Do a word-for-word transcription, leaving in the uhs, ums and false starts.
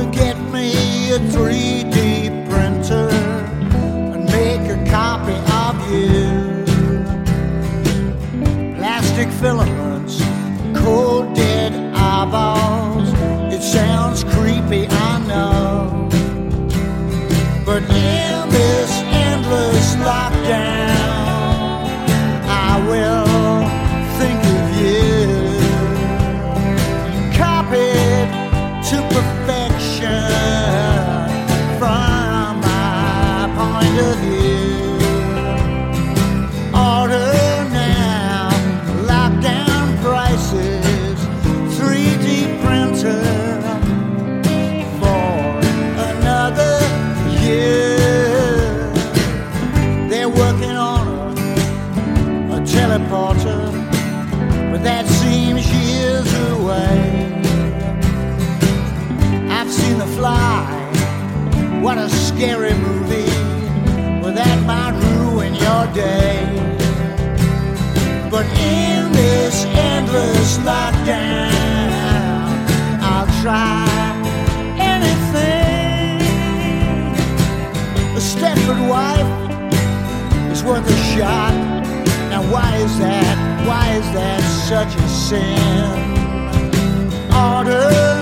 get me a three D printer and make a copy of you. Plastic filaments, cold dead eyeballs. It sounds creepy, I know, but in this endless lockdown, I will think of you. Copied to perfection from my point of view. Order now, lockdown prices, three D printer for another year. They're working on a, a teleporter, but that seems years away. I've seen The Fly, what a scary movie, well that might ruin your day. But in this endless lockdown, I'll try anything. A Stepford wife is worth a shot. Now why is that, why is that such a sin? Order